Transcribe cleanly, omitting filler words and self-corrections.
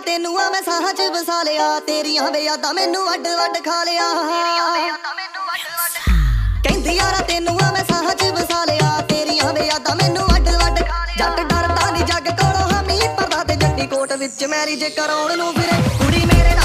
ਤੈਨੂੰ ਆ ਮੈਂ ਸਾਹਾਂ 'ਚ ਵਸਾ ਲਿਆ, ਤੇਰੀਆਂ ਵੇ ਯਾਦਾਂ ਮੈਨੂੰ ਅੱਡ ਅੱਡ ਖਾ ਲਿਆ। ਕਹਿੰਦੀ ਯਾਰਾ ਤੈਨੂੰ ਆ ਮੈਂ ਸਾਹਾਂ 'ਚ ਵਸਾ ਲਿਆ, ਤੇਰੀਆਂ ਵੇ ਯਾਦਾਂ ਮੈਨੂੰ ਅੱਡ ਅੱਡ। ਜੱਟ ਡਰਦਾ ਨੀ ਜੱਗ ਕੋਲੋਂ ਹਾਮੀ ਭਰਦਾ ਤੇ ਜੱਟੀ ਕੋਟ ਵਿੱਚ ਮੈਰਿਜ ਕਰਾਉਣ ਨੂੰ ਫਿਰੇ, ਕੁੜੀ ਮੇਰੇ ਨਾਲ